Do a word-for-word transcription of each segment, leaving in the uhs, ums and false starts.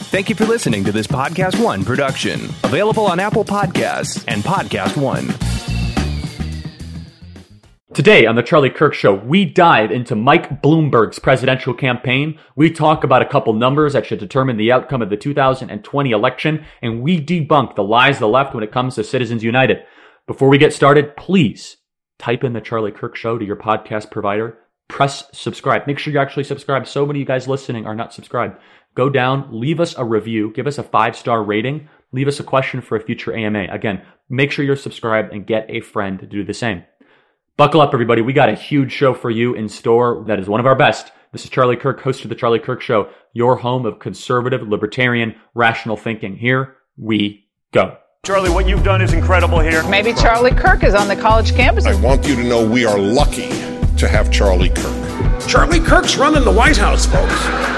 Thank you for listening to this Podcast One production, available on Apple Podcasts and Podcast One. Today on the Charlie Kirk Show, we dive into Mike Bloomberg's presidential campaign. We talk about a couple numbers that should determine the outcome of the two thousand twenty election, and we debunk the lies of the left when it comes to Citizens United. Before we get started, please type in the Charlie Kirk Show to your podcast provider. Press subscribe. Make sure you actually subscribe. So many of you guys listening are not subscribed. Go down, leave us a review, give us a five-star rating, leave us a question for a future A M A. Again, make sure you're subscribed and get a friend to do the same. Buckle up, everybody. We got a huge show for you in store that is one of our best. This is Charlie Kirk, host of The Charlie Kirk Show, your home of conservative, libertarian, rational thinking. Here we go. Charlie, what you've done is incredible here. Maybe Charlie Kirk is on the college campus. I want you to know we are lucky to have Charlie Kirk. Charlie Kirk's running the White House, folks.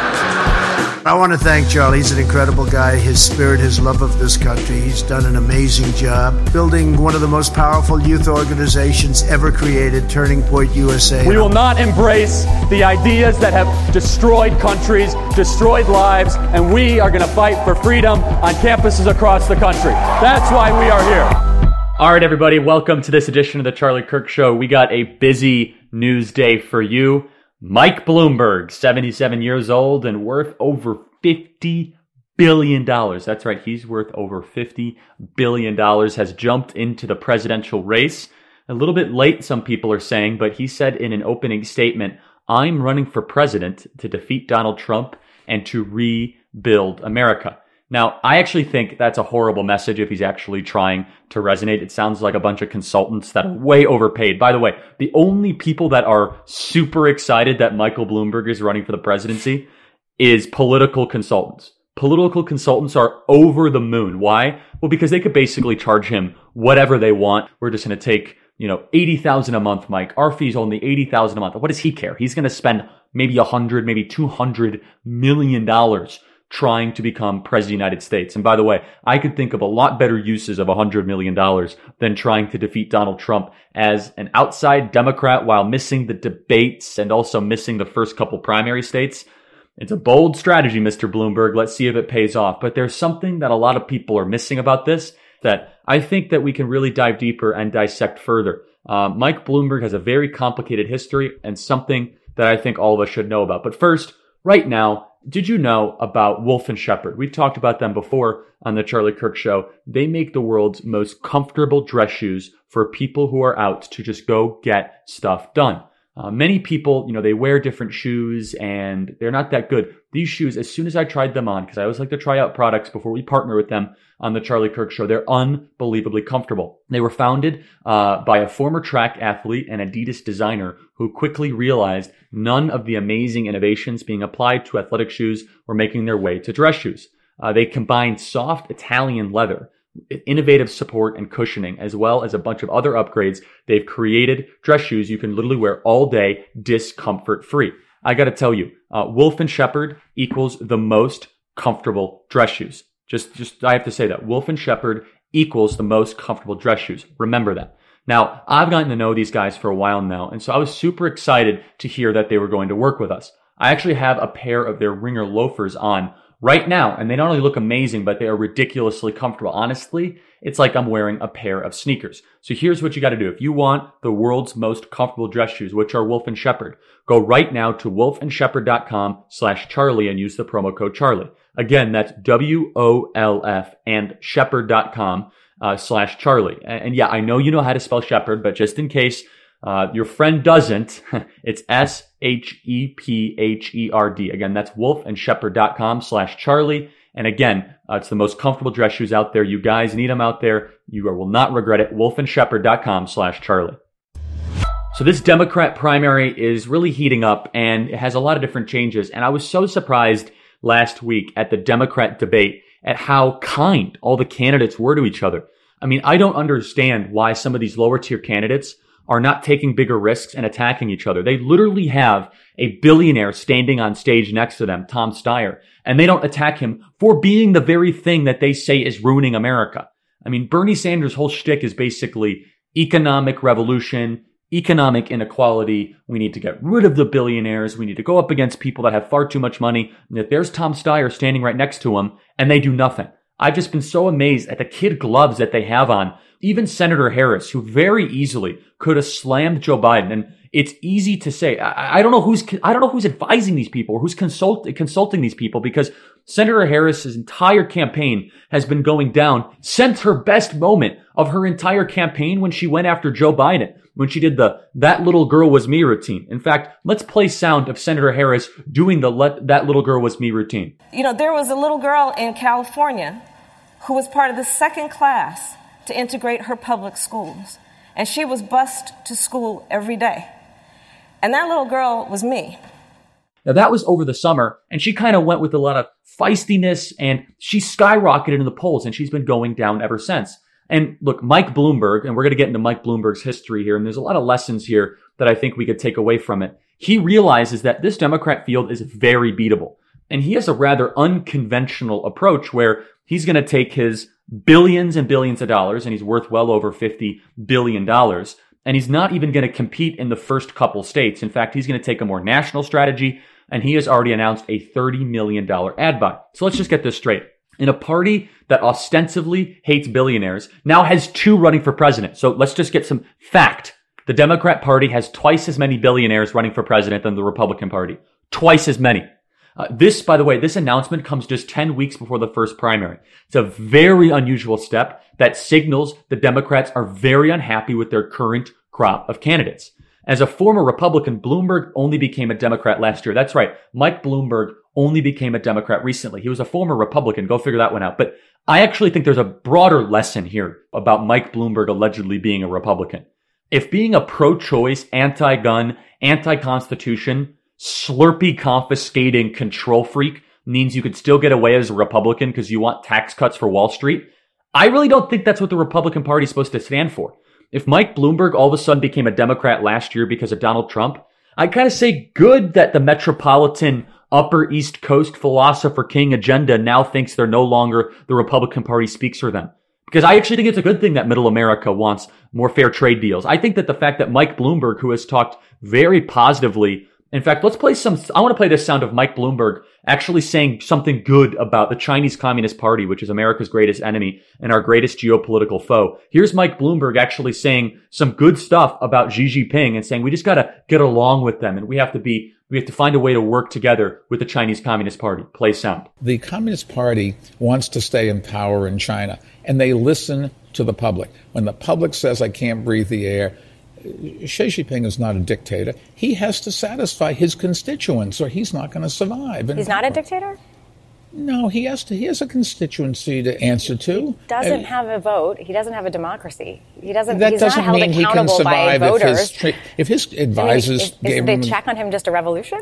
I want to thank Charlie. He's an incredible guy. His spirit, his love of this country. He's done an amazing job building one of the most powerful youth organizations ever created, Turning Point U S A. We will not embrace the ideas that have destroyed countries, destroyed lives, and we are going to fight for freedom on campuses across the country. That's why we are here. All right, everybody, welcome to this edition of the Charlie Kirk Show. We got a busy news day for you. Mike Bloomberg, seventy-seven years old and worth over fifty billion dollars. That's right, he's worth over fifty billion dollars, has jumped into the presidential race. A little bit late, some people are saying, but he said in an opening statement, I'm running for president to defeat Donald Trump and to rebuild America. Now, I actually think that's a horrible message if he's actually trying to resonate. It sounds like a bunch of consultants that are way overpaid. By the way, the only people that are super excited that Michael Bloomberg is running for the presidency is political consultants. Political consultants are over the moon. Why? Well, because they could basically charge him whatever they want. We're just going to take, you know, eighty thousand dollars a month, Mike. Our fee's only eighty thousand dollars a month. What does he care? He's going to spend maybe one hundred, maybe two hundred million dollars trying to become president of the United States. And by the way, I could think of a lot better uses of one hundred million dollars than trying to defeat Donald Trump as an outside Democrat while missing the debates and also missing the first couple primary states. It's a bold strategy, Mister Bloomberg. Let's see if it pays off. But there's something that a lot of people are missing about this that I think that we can really dive deeper and dissect further. Uh, Mike Bloomberg has a very complicated history and something that I think all of us should know about. But first, right now, did you know about Wolf and Shepherd? We've talked about them before on the Charlie Kirk Show. They make the world's most comfortable dress shoes for people who are out to just go get stuff done. Uh, many people, you know, they wear different shoes and they're not that good. These shoes, as soon as I tried them on, because I always like to try out products before we partner with them on the Charlie Kirk Show, they're unbelievably comfortable. They were founded uh, by a former track athlete and Adidas designer who quickly realized none of the amazing innovations being applied to athletic shoes were making their way to dress shoes. Uh, they combined soft Italian leather, innovative support and cushioning, as well as a bunch of other upgrades. They've created dress shoes you can literally wear all day, discomfort-free. I got to tell you, uh, Wolf and Shepherd equals the most comfortable dress shoes. Just, just I have to say that. Wolf and Shepherd equals the most comfortable dress shoes. Remember that. Now, I've gotten to know these guys for a while now, and so I was super excited to hear that they were going to work with us. I actually have a pair of their Ringer loafers on right now, and they not only look amazing, but they are ridiculously comfortable. Honestly, it's like I'm wearing a pair of sneakers. So here's what you got to do. If you want the world's most comfortable dress shoes, which are Wolf and Shepherd, go right now to wolfandshepherd.com slash Charlie and use the promo code Charlie. Again, that's W O L F and shepherd.com uh, slash Charlie. And, and yeah, I know you know how to spell shepherd, but just in case uh, your friend doesn't, it's S H E P H E R D. Again, that's wolfandshepherd.com slash Charlie. And again, uh, it's the most comfortable dress shoes out there. You guys need them out there. You will not regret it. wolfandshepherd.com slash Charlie. So this Democrat primary is really heating up and it has a lot of different changes. And I was so surprised last week at the Democrat debate at how kind all the candidates were to each other. I mean, I don't understand why some of these lower tier candidates are not taking bigger risks and attacking each other. They literally have a billionaire standing on stage next to them, Tom Steyer, and they don't attack him for being the very thing that they say is ruining America. I mean, Bernie Sanders' whole shtick is basically economic revolution, economic inequality. We need to get rid of the billionaires. We need to go up against people that have far too much money. And yet there's Tom Steyer standing right next to him, and they do nothing. I've just been so amazed at the kid gloves that they have on. Even Senator Harris, who very easily could have slammed Joe Biden. And it's easy to say, I, I don't know who's, I don't know who's advising these people or who's consult, consulting these people, because Senator Harris's entire campaign has been going down since her best moment of her entire campaign when she went after Joe Biden, when she did the "that little girl was me" routine. In fact, let's play sound of Senator Harris doing the let, "that little girl was me" routine. You know, there was a little girl in California who was part of the second class to integrate her public schools. And she was bused to school every day. And that little girl was me. Now, that was over the summer, and she kind of went with a lot of feistiness, and she skyrocketed in the polls, and she's been going down ever since. And look, Mike Bloomberg, and we're going to get into Mike Bloomberg's history here, and there's a lot of lessons here that I think we could take away from it. He realizes that this Democrat field is very beatable, and he has a rather unconventional approach where he's going to take his billions and billions of dollars, and he's worth well over fifty billion dollars, and he's not even going to compete in the first couple states. In fact, he's going to take a more national strategy, and he has already announced a thirty million dollars ad buy. So let's just get this straight. In a party that ostensibly hates billionaires, now has two running for president. So let's just get some fact. The Democrat Party has twice as many billionaires running for president than the Republican Party. Twice as many. Uh, this, by the way, this announcement comes just ten weeks before the first primary. It's a very unusual step that signals the Democrats are very unhappy with their current crop of candidates. As a former Republican, Bloomberg only became a Democrat last year. That's right. Mike Bloomberg only became a Democrat recently. He was a former Republican. Go figure that one out. But I actually think there's a broader lesson here about Mike Bloomberg allegedly being a Republican. If being a pro-choice, anti-gun, anti-constitution, Slurpee confiscating control freak means you could still get away as a Republican because you want tax cuts for Wall Street, I really don't think that's what the Republican Party is supposed to stand for. If Mike Bloomberg all of a sudden became a Democrat last year because of Donald Trump, I kind of say good that the metropolitan Upper East Coast philosopher king agenda now thinks they're no longer the Republican Party speaks for them. Because I actually think it's a good thing that middle America wants more fair trade deals. I think that the fact that Mike Bloomberg, who has talked very positively, in fact, let's play some, I want to play this sound of Mike Bloomberg actually saying something good about the Chinese Communist Party, which is America's greatest enemy and our greatest geopolitical foe. Here's Mike Bloomberg actually saying some good stuff about Xi Jinping and saying we just got to get along with them and we have to be, we have to find a way to work together with the Chinese Communist Party. Play sound. The Communist Party wants to stay in power in China, and they listen to the public. When the public says, I can't breathe the air, Xi Jinping is not a dictator. He has to satisfy his constituents or he's not going to survive. He's not a dictator? No, he has to. He has a constituency to answer to. He doesn't uh, have a vote. He doesn't have a democracy. He doesn't. That he's doesn't not held mean he can accountable by survive voters. if his, if his advisors is, gave is the him. check on him just a revolution?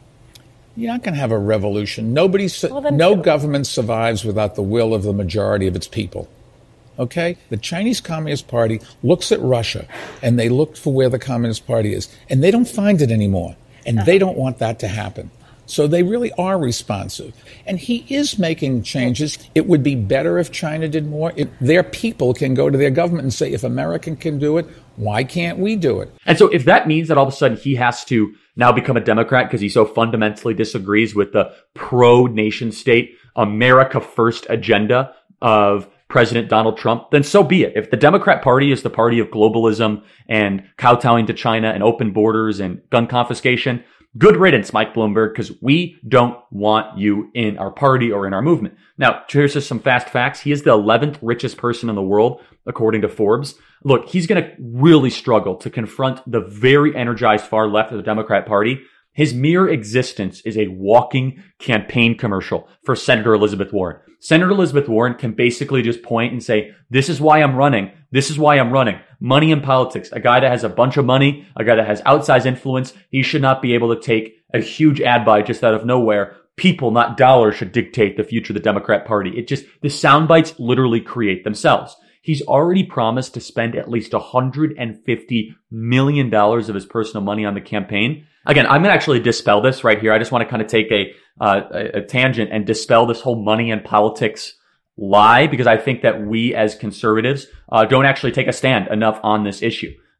You're not going to have a revolution. Nobody, well, no government survives without the will of the majority of its people. Okay? The Chinese Communist Party looks at Russia, and they look for where the Communist Party is, and they don't find it anymore, and they don't want that to happen. So they really are responsive. And he is making changes. It would be better if China did more. If their people can go to their government and say, if America can do it, why can't we do it? And so if that means that all of a sudden he has to now become a Democrat because he so fundamentally disagrees with the pro-nation state, America first agenda of President Donald Trump, then so be it. If the Democrat Party is the party of globalism and kowtowing to China and open borders and gun confiscation, good riddance, Mike Bloomberg, because we don't want you in our party or in our movement. Now, here's just some fast facts. He is the eleventh richest person in the world, according to Forbes. Look, he's going to really struggle to confront the very energized far left of the Democrat Party. His mere existence is a walking campaign commercial for Senator Elizabeth Warren. Senator Elizabeth Warren can basically just point and say, this is why I'm running. This is why I'm running. Money in politics. A guy that has a bunch of money, a guy that has outsized influence, he should not be able to take a huge ad buy just out of nowhere. People, not dollars, should dictate the future of the Democrat Party. It just, the sound bites literally create themselves. He's already promised to spend at least one hundred fifty million dollars of his personal money on the campaign. Again, I'm going to actually dispel this right here. I just want to kind of take a, uh, a, a tangent and dispel this whole money and politics lie, because I think that we as conservatives uh, don't actually take a stand enough on this issue.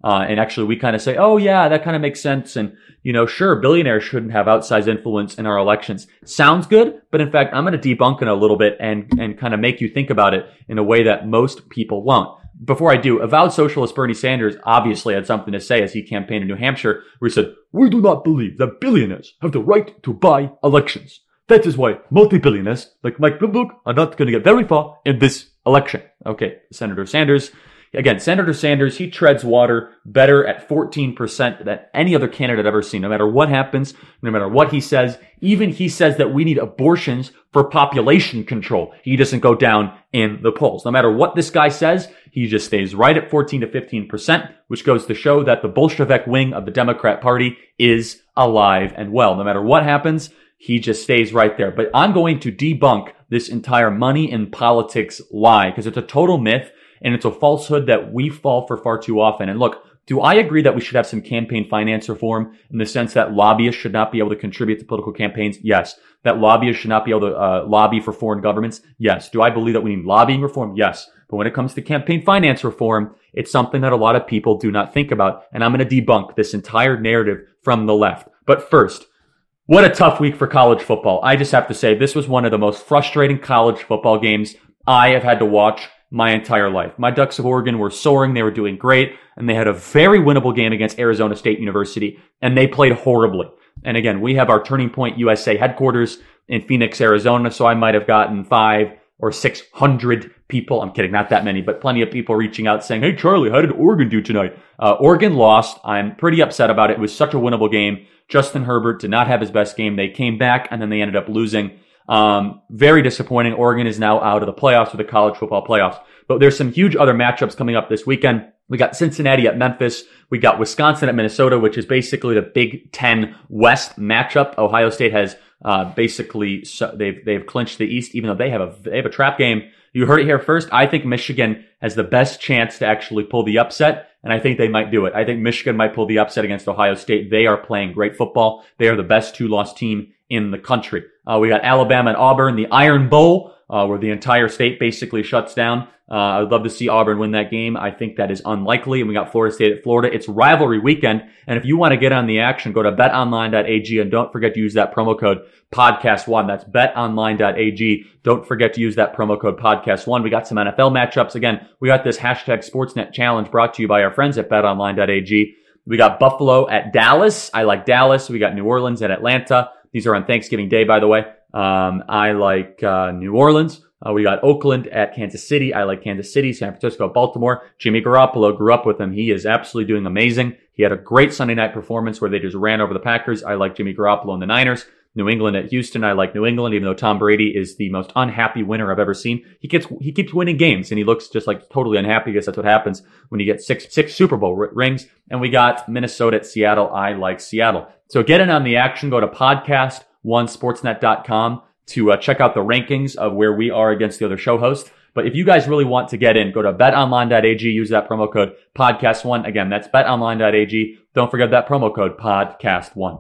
Uh, and actually we kind of say, oh yeah, that kind of makes sense. And, you know, sure, billionaires shouldn't have outsized influence in our elections. Sounds good. But in fact, I'm going to debunk it a little bit and, and kind of make you think about it in a way that most people won't. Before I do, avowed socialist Bernie Sanders obviously had something to say as he campaigned in New Hampshire, where he said, we do not believe that billionaires have the right to buy elections. That is why multi-billionaires like Mike Bloomberg are not going to get very far in this election. Okay, Senator Sanders. Again, Senator Sanders, he treads water better at fourteen percent than any other candidate I've ever seen. No matter what happens, no matter what he says, even he says that we need abortions for population control. He doesn't go down in the polls. No matter what this guy says, he just stays right at fourteen to fifteen percent, which goes to show that the Bolshevik wing of the Democrat Party is alive and well. No matter what happens, he just stays right there. But I'm going to debunk this entire money in politics lie because it's a total myth. And it's a falsehood that we fall for far too often. And look, do I agree that we should have some campaign finance reform in the sense that lobbyists should not be able to contribute to political campaigns? Yes. That lobbyists should not be able to uh, lobby for foreign governments? Yes. Do I believe that we need lobbying reform? Yes. But when it comes to campaign finance reform, it's something that a lot of people do not think about. And I'm going to debunk this entire narrative from the left. But first, what a tough week for college football. I just have to say, this was one of the most frustrating college football games I have had to watch my entire life. My Ducks of Oregon were soaring. They were doing great. And they had a very winnable game against Arizona State University. And they played horribly. And again, we have our Turning Point U S A headquarters in Phoenix, Arizona. So I might have gotten five or six hundred people. I'm kidding, not that many, but plenty of people reaching out saying, hey, Charlie, how did Oregon do tonight? Uh, Oregon lost. I'm pretty upset about it. It was such a winnable game. Justin Herbert did not have his best game. They came back and then they ended up losing. Um, very disappointing. Oregon is now out of the playoffs for the college football playoffs. But there's some huge other matchups coming up this weekend. We got Cincinnati at Memphis. We got Wisconsin at Minnesota, which is basically the Big Ten West matchup. Ohio State has uh, basically they've they've clinched the East, even though they have a they have a trap game. You heard it here first. I think Michigan has the best chance to actually pull the upset, and I think they might do it. I think Michigan might pull the upset against Ohio State. They are playing great football. They are the best two-loss team in the country. Uh, we got Alabama and Auburn, the Iron Bowl, uh, where the entire state basically shuts down. Uh, I would love to see Auburn win that game. I think that is unlikely. And we got Florida State at Florida. It's rivalry weekend. And if you want to get on the action, go to bet online dot a g and don't forget to use that promo code podcast one. That's bet online dot a g. Don't forget to use that promo code podcast one. We got some N F L matchups. Again, we got this hashtag Sportsnet challenge brought to you by our friends at bet online dot a g. We got Buffalo at Dallas. I like Dallas. We got New Orleans at Atlanta. These are on Thanksgiving Day, by the way. Um, I like uh, New Orleans. Uh, we got Oakland at Kansas City. I like Kansas City, San Francisco, Baltimore. Jimmy Garoppolo, grew up with him. He is absolutely doing amazing. He had a great Sunday night performance where they just ran over the Packers. I like Jimmy Garoppolo and the Niners. New England at Houston. I like New England, even though Tom Brady is the most unhappy winner I've ever seen. He gets, he keeps winning games and he looks just like totally unhappy because that's what happens when you get six, six Super Bowl r- rings. And we got Minnesota at Seattle. I like Seattle. So get in on the action. Go to podcast one sportsnet dot com to uh, check out the rankings of where we are against the other show hosts. But if you guys really want to get in, go to bet online dot a g, use that promo code podcast one. Again, that's bet online dot a g. Don't forget that promo code podcast one.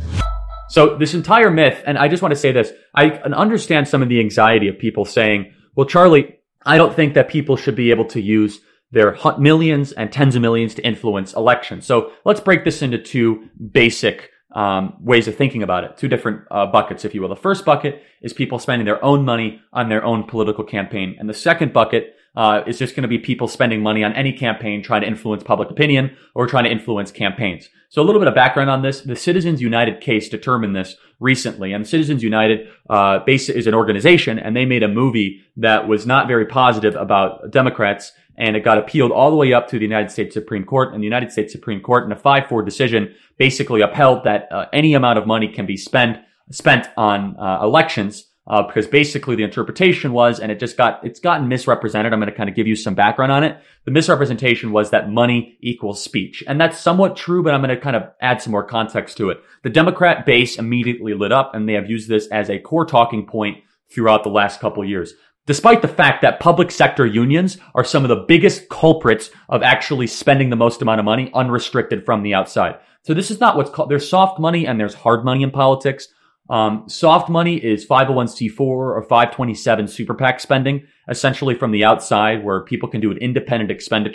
So this entire myth, and I just want to say this, I understand some of the anxiety of people saying, well, Charlie, I don't think that people should be able to use their millions and tens of millions to influence elections. So let's break this into two basic um, ways of thinking about it, two different uh, buckets, if you will. The first bucket is people spending their own money on their own political campaign. And the second bucket uh, is just going to be people spending money on any campaign trying to influence public opinion or trying to influence campaigns. So a little bit of background on this. The Citizens United case determined this recently. And Citizens United uh, is an organization, and they made a movie that was not very positive about Democrats, and it got appealed all the way up to the United States Supreme Court. And the United States Supreme Court, in a five four decision, basically upheld that uh, any amount of money can be spent spent on uh, elections. Uh, because basically the interpretation was, and it just got, it's gotten misrepresented. I'm going to kind of give you some background on it. The misrepresentation was that money equals speech. And that's somewhat true, but I'm going to kind of add some more context to it. The Democrat base immediately lit up, and they have used this as a core talking point throughout the last couple of years. Despite the fact that public sector unions are some of the biggest culprits of actually spending the most amount of money unrestricted from the outside. So this is not what's called, there's soft money and there's hard money in politics. Um, soft money is five oh one c four or five twenty-seven super PAC spending, essentially from the outside, where people can do an independent expenditure.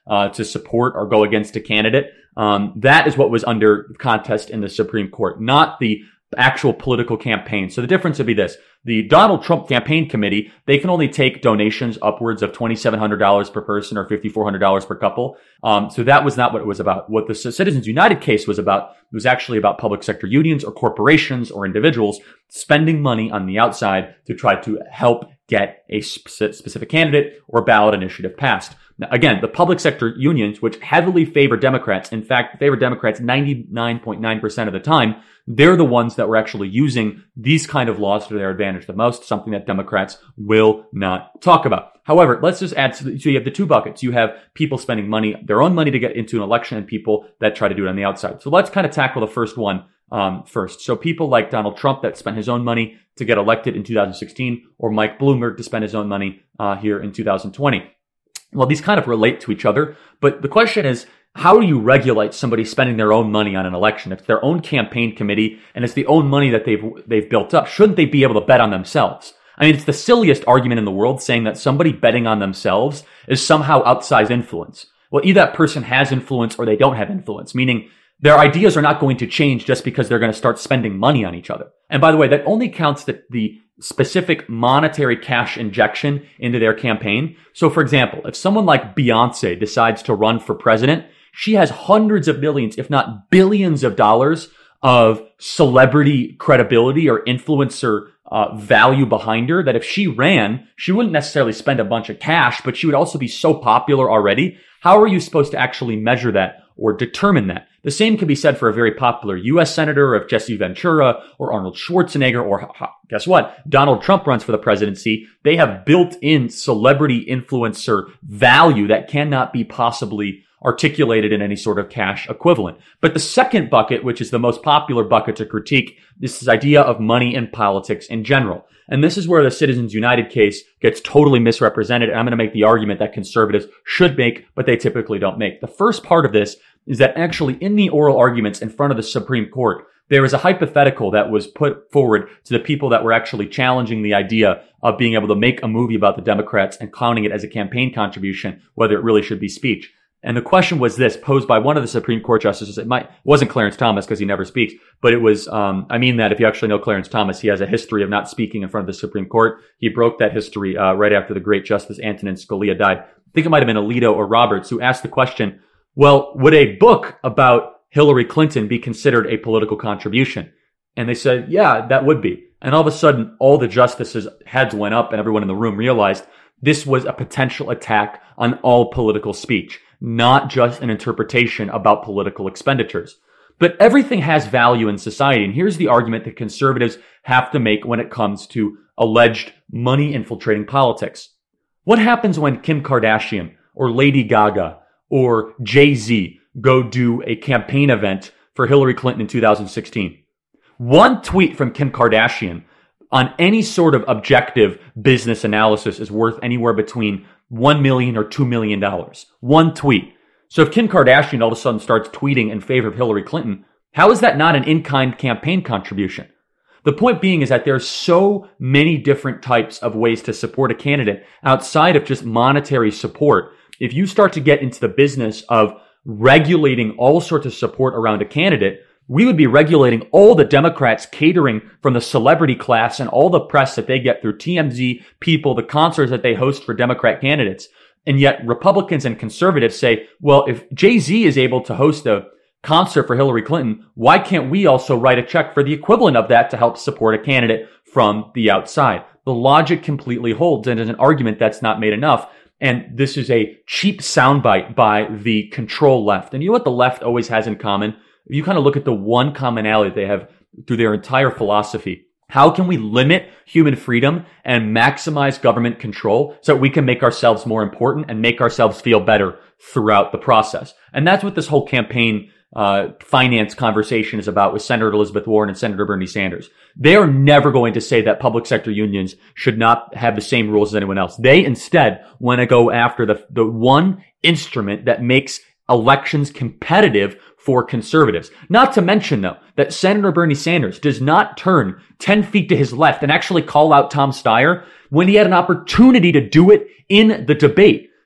uh, to support or go against a candidate. Um, that is what was under contest in the Supreme Court, not the actual political campaign. So the difference would be this. The Donald Trump campaign committee, they can only take donations upwards of twenty-seven hundred dollars per person or five thousand four hundred dollars per couple. Um, so that was not what it was about. What the Citizens United case was about, it was actually about public sector unions or corporations or individuals spending money on the outside to try to help get a specific candidate or ballot initiative passed. Now, again, the public sector unions, which heavily favor Democrats, in fact, favor Democrats ninety-nine point nine percent of the time, they're the ones that were actually using these kind of laws to their advantage the most, something that Democrats will not talk about. However, let's just add, so you have the two buckets. You have people spending money, their own money to get into an election, and people that try to do it on the outside. So let's kind of tackle the first one um, first. So people like Donald Trump that spent his own money to get elected in two thousand sixteen, or Mike Bloomberg to spend his own money uh, here in two thousand twenty. Well, these kind of relate to each other, but the question is, how do you regulate somebody spending their own money on an election? If it's their own campaign committee and it's the own money that they've they've built up, shouldn't they be able to bet on themselves? I mean, it's the silliest argument in the world saying that somebody betting on themselves is somehow outsized influence. Well, either that person has influence or they don't have influence, meaning their ideas are not going to change just because they're going to start spending money on each other. And by the way, that only counts the, the specific monetary cash injection into their campaign. So for example, if someone like Beyonce decides to run for president, she has hundreds of millions, if not billions of dollars of celebrity credibility or influencer uh, value behind her that if she ran, she wouldn't necessarily spend a bunch of cash, but she would also be so popular already. How are you supposed to actually measure that or determine that? The same can be said for a very popular U S senator, if Jesse Ventura or Arnold Schwarzenegger, or guess what? Donald Trump runs for the presidency. They have built-in celebrity influencer value that cannot be possibly articulated in any sort of cash equivalent. But the second bucket, which is the most popular bucket to critique, is this idea of money in politics in general. And this is where the Citizens United case gets totally misrepresented. And I'm going to make the argument that conservatives should make, but they typically don't make. The first part of this is that actually in the oral arguments in front of the Supreme Court, there was a hypothetical that was put forward to the people that were actually challenging the idea of being able to make a movie about the Democrats and counting it as a campaign contribution, whether it really should be speech. And the question was this, posed by one of the Supreme Court justices. It might, it wasn't Clarence Thomas because he never speaks, but it was, um, I mean that if you actually know Clarence Thomas, he has a history of not speaking in front of the Supreme Court. He broke that history, uh, right after the great Justice Antonin Scalia died. I think it might have been Alito or Roberts who asked the question, well, would a book about Hillary Clinton be considered a political contribution? And they said, yeah, that would be. And all of a sudden, all the justices' heads went up and everyone in the room realized this was a potential attack on all political speech, not just an interpretation about political expenditures. But everything has value in society. And here's the argument that conservatives have to make when it comes to alleged money infiltrating politics. What happens when Kim Kardashian or Lady Gaga or Jay-Z go do a campaign event for Hillary Clinton in two thousand sixteen? One tweet from Kim Kardashian on any sort of objective business analysis is worth anywhere between one million dollars or two million dollars. One tweet. So if Kim Kardashian all of a sudden starts tweeting in favor of Hillary Clinton, how is that not an in-kind campaign contribution? The point being is that there are so many different types of ways to support a candidate outside of just monetary support. If you start to get into the business of regulating all sorts of support around a candidate, we would be regulating all the Democrats catering from the celebrity class and all the press that they get through T M Z, People, the concerts that they host for Democrat candidates. And yet Republicans and conservatives say, well, if Jay-Z is able to host a concert for Hillary Clinton, why can't we also write a check for the equivalent of that to help support a candidate from the outside? The logic completely holds, and is an argument that's not made enough. And this is a cheap soundbite by the control left. And you know what the left always has in common? If you kind of look at the one commonality they have through their entire philosophy, how can we limit human freedom and maximize government control so that we can make ourselves more important and make ourselves feel better throughout the process? And that's what this whole campaign uh finance conversation is about with Senator Elizabeth Warren and Senator Bernie Sanders. They are never going to say that public sector unions should not have the same rules as anyone else. They instead want to go after the the one instrument that makes elections competitive for conservatives. Not to mention, though, that Senator Bernie Sanders does not turn ten feet to his left and actually call out Tom Steyer when he had an opportunity to do it in the debate.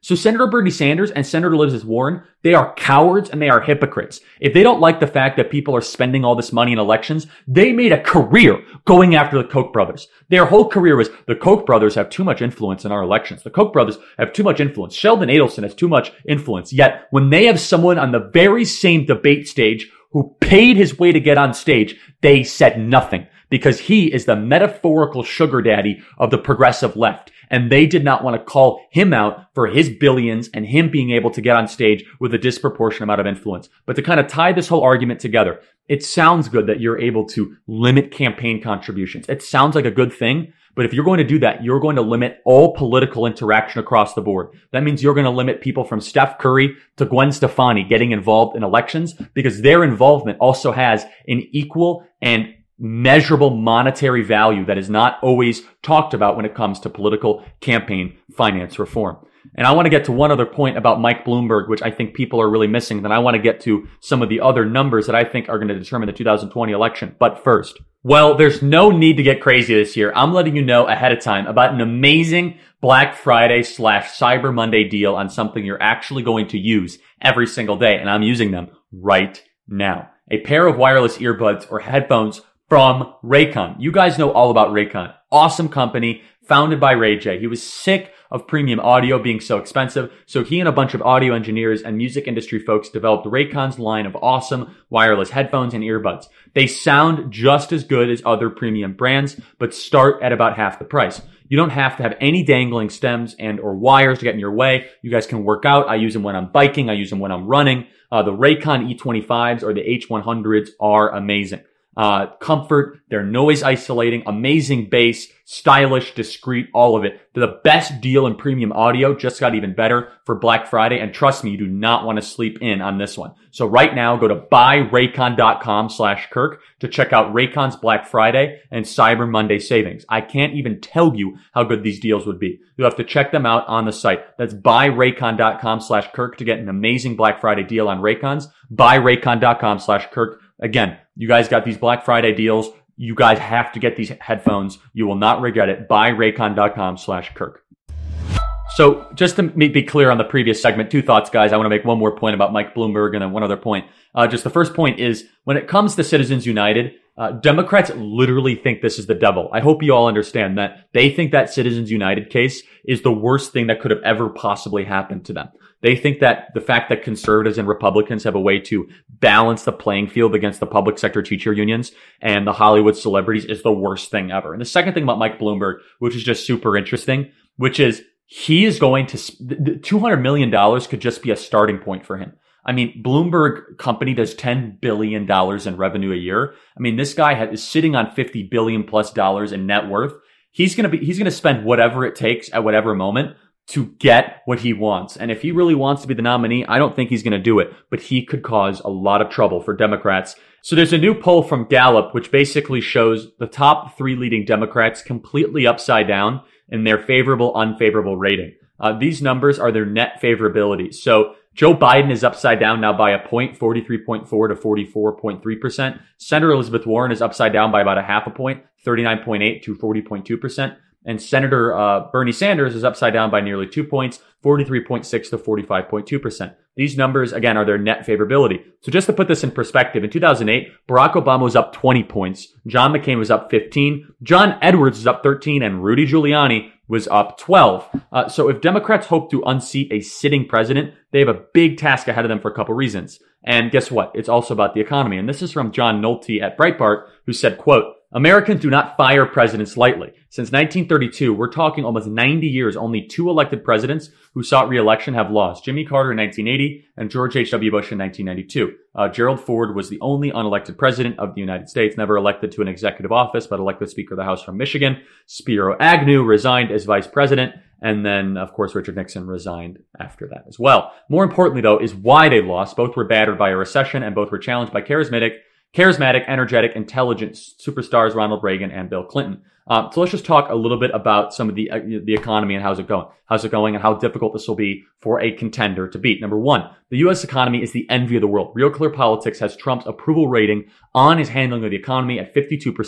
So Senator Bernie Sanders and Senator Elizabeth Warren, they are cowards and they are hypocrites. If they don't like the fact that people are spending all this money in elections, they made a career going after the Koch brothers. Their whole career was the Koch brothers have too much influence in our elections. The Koch brothers have too much influence. Sheldon Adelson has too much influence. Yet when they have someone on the very same debate stage who paid his way to get on stage, they said nothing because he is the metaphorical sugar daddy of the progressive left. And they did not want to call him out for his billions and him being able to get on stage with a disproportionate amount of influence. But to kind of tie this whole argument together, it sounds good that you're able to limit campaign contributions. It sounds like a good thing. But if you're going to do that, you're going to limit all political interaction across the board. That means you're going to limit people from Steph Curry to Gwen Stefani getting involved in elections because their involvement also has an equal and measurable monetary value that is not always talked about when it comes to political campaign finance reform. And I want to get to one other point about Mike Bloomberg, which I think people are really missing. Then I want to get to some of the other numbers that I think are going to determine the two thousand twenty election. But first, well, there's no need to get crazy this year. I'm letting you know ahead of time about an amazing Black Friday slash Cyber Monday deal on something you're actually going to use every single day. And I'm using them right now. A pair of wireless earbuds or headphones from Raycon. You guys know all about Raycon. Awesome company, founded by Ray J. He was sick of premium audio being so expensive, so he and a bunch of audio engineers and music industry folks developed Raycon's line of awesome wireless headphones and earbuds. They sound just as good as other premium brands, but start at about half the price. You don't have to have any dangling stems and or wires to get in your way. You guys can work out. I use them when I'm biking. I use them when I'm running. Uh, the Raycon E twenty-fives or the H one hundreds are amazing. Uh, comfort, they're noise isolating, amazing bass, stylish, discreet, all of it. They're the best deal in premium audio, just got even better for Black Friday. And trust me, you do not want to sleep in on this one. So right now, go to buyraycon.com slash Kirk to check out Raycon's Black Friday and Cyber Monday savings. I can't even tell you how good these deals would be. You'll have to check them out on the site. That's buyraycon.com slash Kirk to get an amazing Black Friday deal on Raycons. Buyraycon.com slash Kirk. Again, you guys got these Black Friday deals. You guys have to get these headphones. You will not regret it. Buyraycon.com slash Kirk. So just to be clear on the previous segment, two thoughts, guys. I want to make one more point about Mike Bloomberg and then one other point. Uh, just the first point is when it comes to Citizens United, uh, Democrats literally think this is the devil. I hope you all understand that they think that Citizens United case is the worst thing that could have ever possibly happened to them. They think that the fact that conservatives and Republicans have a way to balance the playing field against the public sector teacher unions and the Hollywood celebrities is the worst thing ever. And the second thing about Mike Bloomberg, which is just super interesting, which is he is going to, two hundred million dollars could just be a starting point for him. I mean, Bloomberg company does ten billion dollars in revenue a year. I mean, this guy is sitting on fifty billion plus dollars in net worth. He's going to be, he's going to spend whatever it takes at whatever moment to get what he wants. And if he really wants to be the nominee, I don't think he's going to do it, but he could cause a lot of trouble for Democrats. So there's a new poll from Gallup, which basically shows the top three leading Democrats completely upside down in their favorable, unfavorable rating. Uh, these numbers are their net favorability. So Joe Biden is upside down now by a point, forty-three point four to forty-four point three percent. Senator Elizabeth Warren is upside down by about a half a point, thirty-nine point eight to forty point two percent. And Senator uh, Bernie Sanders is upside down by nearly two points, forty-three point six to forty-five point two percent. These numbers, again, are their net favorability. So just to put this in perspective, in two thousand eight, Barack Obama was up twenty points, John McCain was up fifteen, John Edwards was up thirteen, and Rudy Giuliani was up twelve. Uh, so if Democrats hope to unseat a sitting president, they have a big task ahead of them for a couple reasons. And guess what? It's also about the economy. And this is from John Nolte at Breitbart, who said, quote, Americans do not fire presidents lightly. Since nineteen thirty-two, we're talking almost ninety years, only two elected presidents who sought re-election have lost. Jimmy Carter in nineteen eighty and George H W. Bush in nineteen ninety-two. Uh, Gerald Ford was the only unelected president of the United States, never elected to an executive office, but elected Speaker of the House from Michigan. Spiro Agnew resigned as vice president. And then, of course, Richard Nixon resigned after that as well. More importantly, though, is why they lost. Both were battered by a recession and both were challenged by charismatic Charismatic, energetic, intelligent superstars Ronald Reagan and Bill Clinton. Uh, so let's just talk a little bit about some of the uh, the economy and how's it going. How's it going and how difficult this will be for a contender to beat. Number one, the U S economy is the envy of the world. Real Clear Politics has Trump's approval rating on his handling of the economy at fifty-two percent.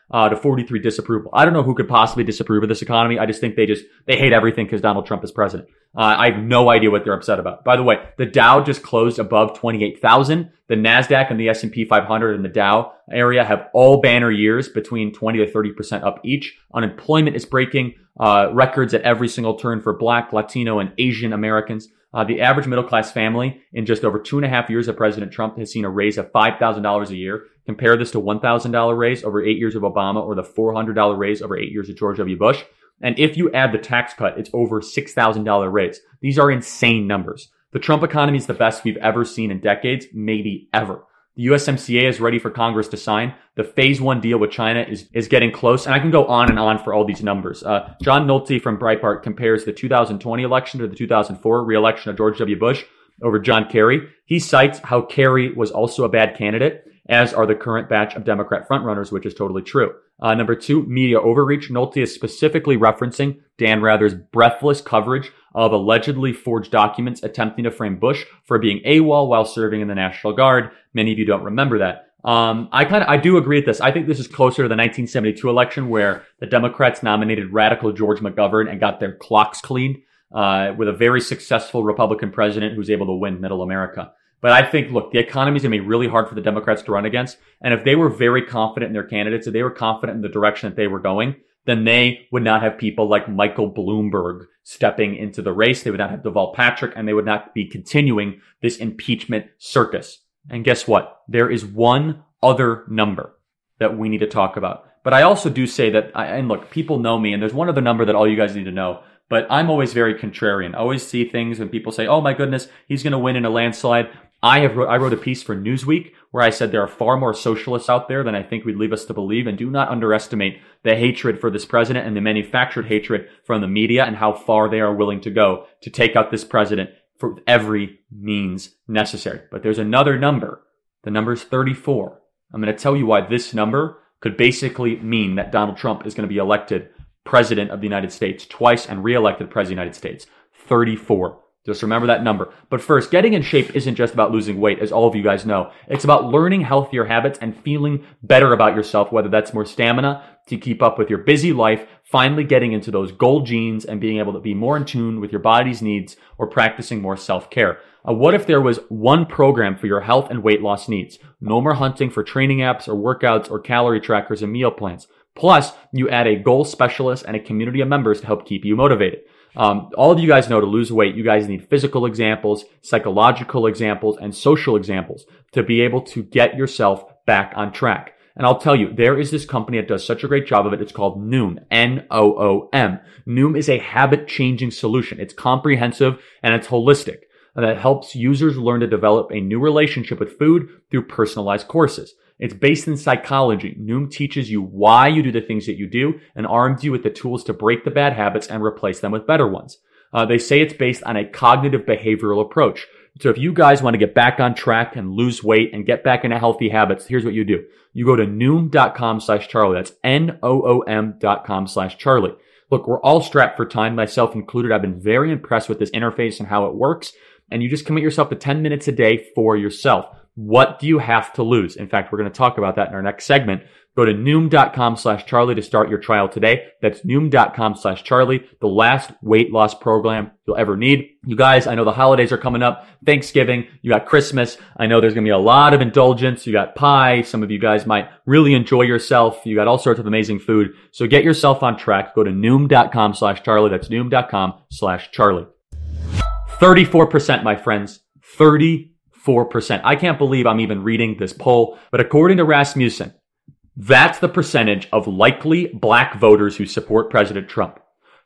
uh, to forty-three disapproval. I don't know who could possibly disapprove of this economy. I just think they just, they hate everything because Donald Trump is president. Uh, I have no idea what they're upset about. By the way, the Dow just closed above twenty-eight thousand. The NASDAQ and the S and P five hundred in the Dow area have all banner years between twenty to thirty percent up each. Unemployment is breaking uh, records at every single turn for Black, Latino, and Asian Americans. Uh, the average middle-class family in just over two and a half years of President Trump has seen a raise of five thousand dollars a year. Compare this to one thousand dollars raise over eight years of Obama or the four hundred dollars raise over eight years of George W. Bush. And if you add the tax cut, it's over six thousand dollars raise. These are insane numbers. The Trump economy is the best we've ever seen in decades, maybe ever. The U S M C A is ready for Congress to sign. The phase one deal with China is, is getting close. And I can go on and on for all these numbers. Uh, John Nolte from Breitbart compares the two thousand twenty election to the two thousand four re-election of George W. Bush over John Kerry. He cites how Kerry was also a bad candidate, as are the current batch of Democrat frontrunners, which is totally true. Uh, number two, media overreach. Nolte is specifically referencing Dan Rather's breathless coverage of allegedly forged documents attempting to frame Bush for being AWOL while serving in the National Guard. Many of you don't remember that. Um, I kind of, I do agree with this. I think this is closer to the nineteen seventy-two election where the Democrats nominated radical George McGovern and got their clocks cleaned, uh, with a very successful Republican president who's able to win middle America. But I think, look, the economy is going to be really hard for the Democrats to run against. And if they were very confident in their candidates, if they were confident in the direction that they were going, then they would not have people like Michael Bloomberg stepping into the race. They would not have Deval Patrick, and they would not be continuing this impeachment circus. And guess what? There is one other number that we need to talk about. But I also do say that, and look, people know me, and there's one other number that all you guys need to know. But I'm always very contrarian. I always see things when people say, oh my goodness, he's going to win in a landslide. I have I wrote a piece for Newsweek where I said there are far more socialists out there than I think would leave us to believe, and do not underestimate the hatred for this president and the manufactured hatred from the media and how far they are willing to go to take out this president for every means necessary. But there's another number. The number is thirty-four. I'm going to tell you why this number could basically mean that Donald Trump is going to be elected president of the United States twice and reelected president of the United States. thirty-four. Just remember that number. But first, getting in shape isn't just about losing weight, as all of you guys know. It's about learning healthier habits and feeling better about yourself, whether that's more stamina to keep up with your busy life, finally getting into those gold genes and being able to be more in tune with your body's needs, or practicing more self-care. Uh, what if there was one program for your health and weight loss needs? No more hunting for training apps or workouts or calorie trackers and meal plans. Plus, you add a goal specialist and a community of members to help keep you motivated. Um, all of you guys know to lose weight, you guys need physical examples, psychological examples, and social examples to be able to get yourself back on track. And I'll tell you, there is this company that does such a great job of it. It's called Noom, N O O M. Noom is a habit-changing solution. It's comprehensive and it's holistic. And that helps users learn to develop a new relationship with food through personalized courses. It's based in psychology. Noom teaches you why you do the things that you do and arms you with the tools to break the bad habits and replace them with better ones. Uh, they say it's based on a cognitive behavioral approach. So if you guys want to get back on track and lose weight and get back into healthy habits, here's what you do. You go to noom.com slash Charlie. That's N O O M dot com slash Charlie. Look, we're all strapped for time, myself included. I've been very impressed with this interface and how it works. And you just commit yourself to ten minutes a day for yourself. What do you have to lose? In fact, we're going to talk about that in our next segment. Go to noom.com slash Charlie to start your trial today. That's noom.com slash Charlie, the last weight loss program you'll ever need. You guys, I know the holidays are coming up. Thanksgiving, you got Christmas. I know there's going to be a lot of indulgence. You got pie. Some of you guys might really enjoy yourself. You got all sorts of amazing food. So get yourself on track. Go to noom.com slash Charlie. That's noom.com slash Charlie. thirty-four percent, my friends. thirty-four percent. I can't believe I'm even reading this poll, but according to Rasmussen, that's the percentage of likely black voters who support President Trump.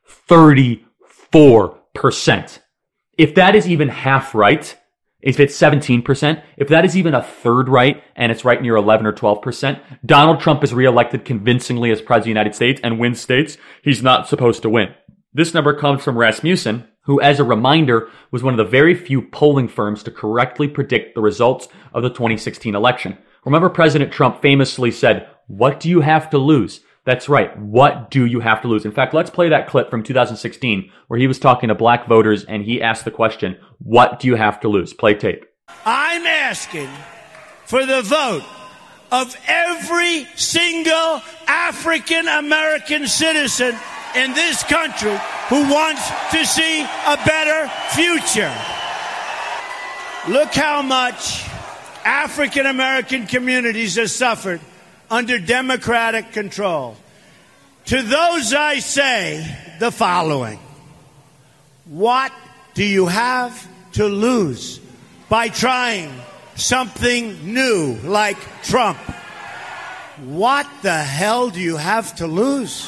thirty-four percent. If that is even half right, if it's seventeen percent, if that is even a third right, and it's right near eleven or twelve percent, Donald Trump is reelected convincingly as President of the United States and wins states he's not supposed to win. This number comes from Rasmussen, who, as a reminder, was one of the very few polling firms to correctly predict the results of the twenty sixteen election. Remember, President Trump famously said, "What do you have to lose?" That's right. What do you have to lose? In fact, let's play that clip from two thousand sixteen where he was talking to black voters and he asked the question, what do you have to lose? Play tape. I'm asking for the vote of every single African American citizen in this country who wants to see a better future. Look how much African American communities have suffered under Democratic control. To those I say the following: what do you have to lose by trying something new like Trump? What the hell do you have to lose?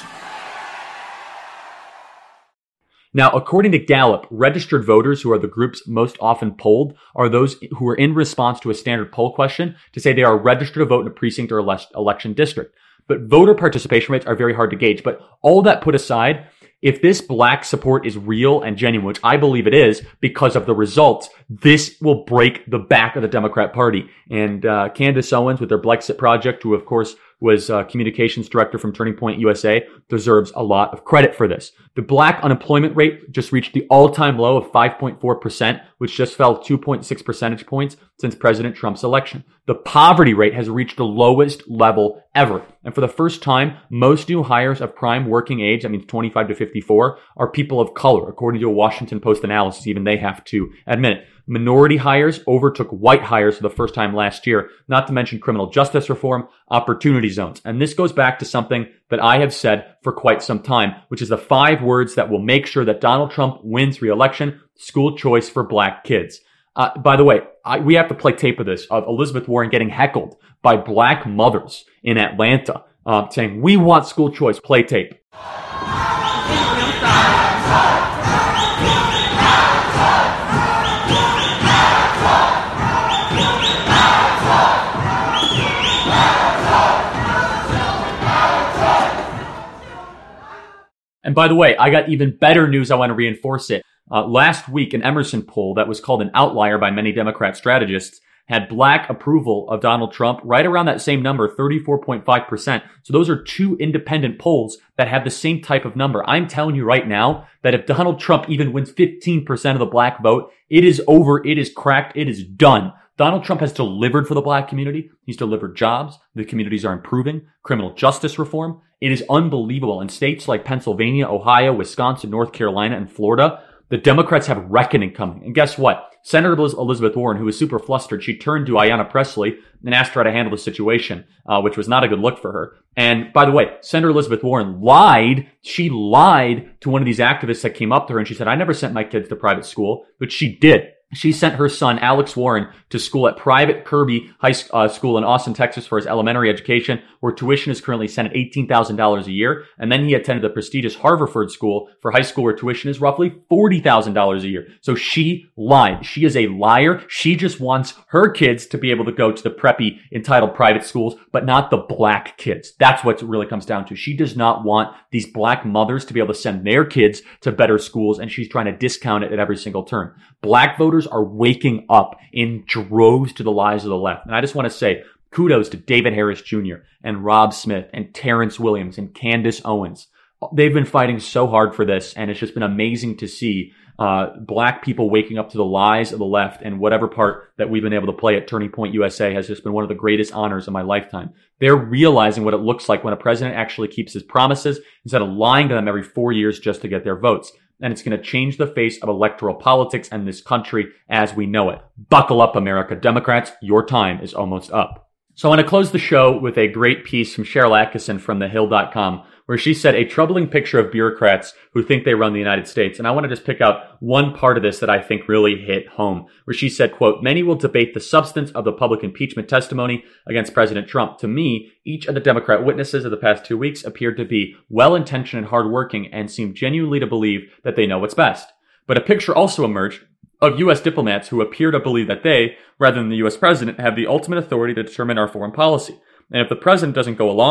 Now, according to Gallup, registered voters, who are the groups most often polled, are those who are in response to a standard poll question to say they are registered to vote in a precinct or election district. But voter participation rates are very hard to gauge. But all that put aside, if this black support is real and genuine, which I believe it is because of the results, this will break the back of the Democrat Party. And uh, Candace Owens with their Blexit Project, who of course was uh, communications director from Turning Point U S A, deserves a lot of credit for this. The black unemployment rate just reached the all-time low of five point four percent, which just fell two point six percentage points since President Trump's election. The poverty rate has reached the lowest level ever. And for the first time, most new hires of prime working age, that means twenty-five to fifty-four, are people of color, according to a Washington Post analysis. Even they have to admit it. Minority hires overtook white hires for the first time last year, not to mention criminal justice reform, opportunity zones. And this goes back to something that I have said for quite some time, which is the five words that will make sure that Donald Trump wins re-election: school choice for black kids. Uh, by the way, I, we have to play tape of this, of Elizabeth Warren getting heckled by black mothers in Atlanta, uh, saying, "We want school choice." Play tape. And by the way, I got even better news. I want to reinforce it. Uh, last week, an Emerson poll that was called an outlier by many Democrat strategists had black approval of Donald Trump right around that same number, thirty-four point five percent. So those are two independent polls that have the same type of number. I'm telling you right now that if Donald Trump even wins fifteen percent of the black vote, it is over. It is cracked. It is done. Donald Trump has delivered for the black community. He's delivered jobs. The communities are improving. Criminal justice reform. It is unbelievable. In states like Pennsylvania, Ohio, Wisconsin, North Carolina, and Florida, the Democrats have reckoning coming. And guess what? Senator Elizabeth Warren, who was super flustered, she turned to Ayanna Pressley and asked her how to handle the situation, uh, which was not a good look for her. And by the way, Senator Elizabeth Warren lied. She lied to one of these activists that came up to her, and she said, "I never sent my kids to private school," but she did. She sent her son, Alex Warren, to school at private Kirby High uh, School in Austin, Texas for his elementary education, where tuition is currently set at eighteen thousand dollars a year. And then he attended the prestigious Harvard School for high school, where tuition is roughly forty thousand dollars a year. So she lied. She is a liar. She just wants her kids to be able to go to the preppy entitled private schools, but not the black kids. That's what it really comes down to. She does not want these black mothers to be able to send their kids to better schools, and she's trying to discount it at every single turn. Black voters are waking up in droves to the lies of the left. And I just want to say kudos to David Harris Junior and Rob Smith and Terrence Williams and Candace Owens. They've been fighting so hard for this, and it's just been amazing to see uh, black people waking up to the lies of the left, and whatever part that we've been able to play at Turning Point U S A has just been one of the greatest honors of my lifetime. They're realizing what it looks like when a president actually keeps his promises instead of lying to them every four years just to get their votes. And it's going to change the face of electoral politics and this country as we know it. Buckle up, America. Democrats, your time is almost up. So I want to close the show with a great piece from Sharyl Attkisson from the hill dot com, where she said a troubling picture of bureaucrats who think they run the United States. And I want to just pick out one part of this that I think really hit home, where she said, quote, "Many will debate the substance of the public impeachment testimony against President Trump. To me, each of the Democrat witnesses of the past two weeks appeared to be well-intentioned and hardworking and seemed genuinely to believe that they know what's best. But a picture also emerged of U S diplomats who appear to believe that they, rather than the U S president, have the ultimate authority to determine our foreign policy. And if the president doesn't go along,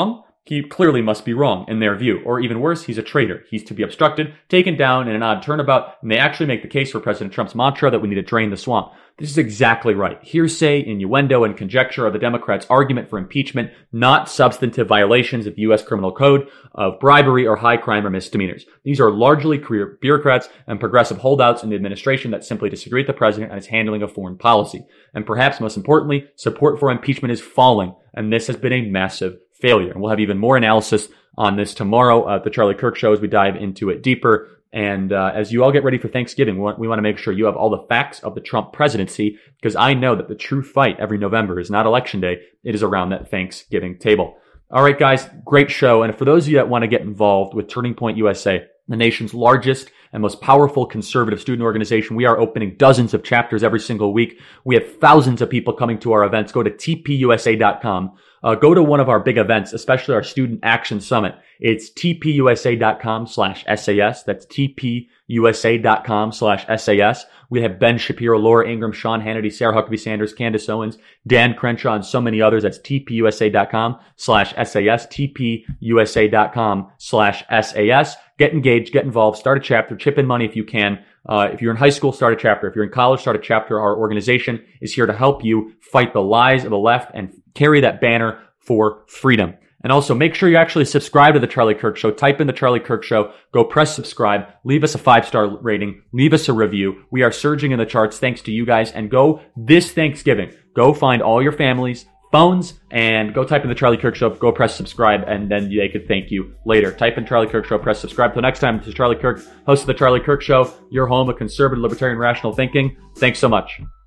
he clearly must be wrong in their view. Or even worse, he's a traitor. He's to be obstructed, taken down in an odd turnabout, and they actually make the case for President Trump's mantra that we need to drain the swamp. This is exactly right. Hearsay, innuendo, and conjecture are the Democrats' argument for impeachment, not substantive violations of the U S criminal code of bribery or high crime or misdemeanors. These are largely career bureaucrats and progressive holdouts in the administration that simply disagree with the president and his handling of foreign policy. And perhaps most importantly, support for impeachment is falling, and this has been a massive failure. And we'll have even more analysis on this tomorrow at the Charlie Kirk Show as we dive into it deeper. And uh, as you all get ready for Thanksgiving, we want, we want to make sure you have all the facts of the Trump presidency, because I know that the true fight every November is not Election Day. It is around that Thanksgiving table. All right, guys, great show. And for those of you that want to get involved with Turning Point U S A, the nation's largest and most powerful conservative student organization, we are opening dozens of chapters every single week. We have thousands of people coming to our events. Go to T P U S A dot com. Uh, go to one of our big events, especially our Student Action Summit. It's T P U S A dot com slash S A S. That's T P U S A dot com slash S A S. We have Ben Shapiro, Laura Ingraham, Sean Hannity, Sarah Huckabee Sanders, Candace Owens, Dan Crenshaw, and so many others. That's T P U S A dot com slash S A S, T P U S A dot com slash S A S. Get engaged, get involved, start a chapter, chip in money if you can. Uh, if you're in high school, start a chapter. If you're in college, start a chapter. Our organization is here to help you fight the lies of the left and carry that banner for freedom. And also make sure you actually subscribe to the Charlie Kirk Show. Type in the Charlie Kirk Show, go press subscribe, leave us a five-star rating, leave us a review. We are surging in the charts thanks to you guys. And go this Thanksgiving, go find all your families, phones, and go type in the Charlie Kirk Show, go press subscribe, and then they could thank you later. Type in Charlie Kirk Show, press subscribe. Till next time, this is Charlie Kirk, host of the Charlie Kirk Show, your home of conservative, libertarian, rational thinking. Thanks so much.